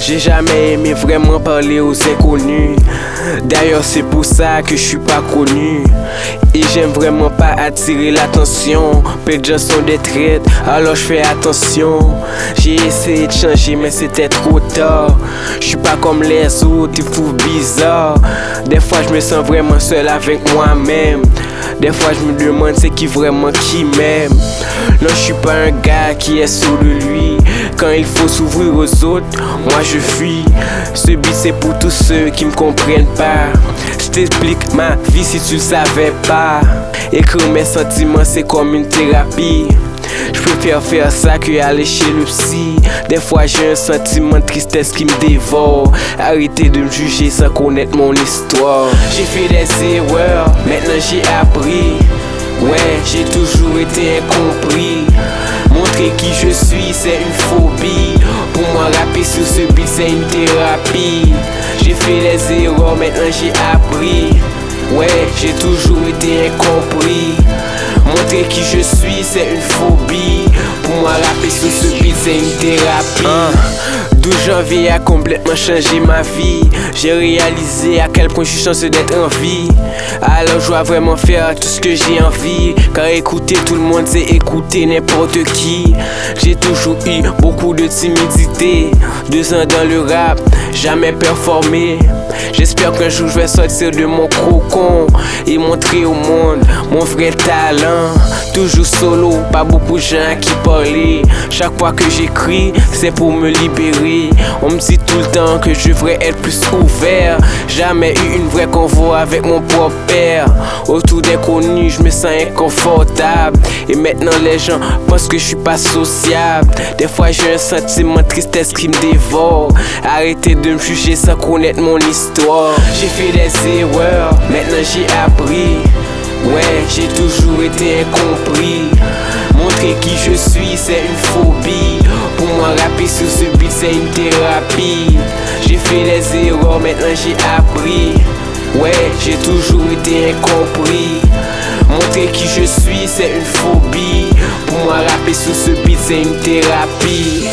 J'ai jamais aimé vraiment parler aux inconnus. D'ailleurs c'est pour ça que je suis pas connu. Et j'aime vraiment pas attirer l'attention. Peu de gens sont des traites, alors je fais attention. J'ai essayé de changer mais c'était trop tard. Je suis pas comme les autres, ils fous bizarres. Des fois je me sens vraiment seul avec moi-même. Des fois je me demande c'est qui vraiment qui m'aime. Non, je suis pas un gars qui est sûr de lui. Quand il faut s'ouvrir aux autres, moi je fuis. Ce beat c'est pour tous ceux qui me comprennent pas. Je t'explique ma vie si tu le savais pas. Écrire mes sentiments c'est comme une thérapie. Je préfère faire ça que aller chez le psy. Des fois j'ai un sentiment de tristesse qui me dévore. Arrêtez de me juger sans connaître mon histoire. J'ai fait des erreurs, maintenant j'ai appris. Ouais, j'ai toujours été incompris. Montrer qui je suis, c'est une phobie. Pour moi, rapper sur ce beat, c'est une thérapie. J'ai fait des erreurs, maintenant j'ai appris. Ouais, j'ai toujours été incompris. Montrer qui je suis, c'est une phobie. Pour moi, rapper sur ce beat, c'est une thérapie. 12 janvier a complètement changé ma vie. J'ai réalisé à quel point je suis chanceux d'être en vie. Alors je dois vraiment faire tout ce que j'ai envie. Car écouter tout le monde, c'est écouter n'importe qui. J'ai toujours eu beaucoup de timidité. 2 ans dans le rap, jamais performé. J'espère qu'un jour je vais sortir de mon cocon et montrer au monde mon vrai talent. Toujours solo, pas beaucoup de gens qui parlent. Chaque fois que j'écris, c'est pour me libérer. On me dit tout le temps que je devrais être plus ouvert. Jamais eu une vraie convo avec mon propre père. Autour d'inconnus, je me sens inconfortable. Et maintenant les gens pensent que je suis pas sociable. Des fois j'ai un sentiment de tristesse qui me dévore. Arrêtez de me juger sans connaître mon histoire. J'ai fait des erreurs, maintenant j'ai appris. Ouais, j'ai toujours été incompris. Montrer qui je suis, c'est une phobie. Pour moi, rapper sur ce beat, c'est une thérapie. J'ai fait des erreurs, maintenant j'ai appris. Ouais, j'ai toujours été incompris. Montrer qui je suis, c'est une phobie. Pour moi, rapper sur ce beat, c'est une thérapie.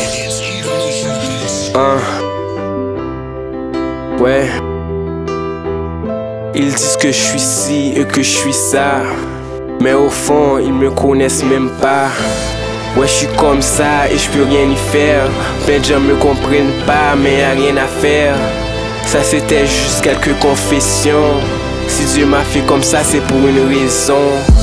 Ouais. Ils disent que je suis ci et que je suis ça. Mais au fond, ils me connaissent même pas. Ouais, je suis comme ça et je peux rien y faire. Plein de gens me comprennent pas, mais y'a rien à faire. Ça c'était juste quelques confessions. Si Dieu m'a fait comme ça, c'est pour une raison.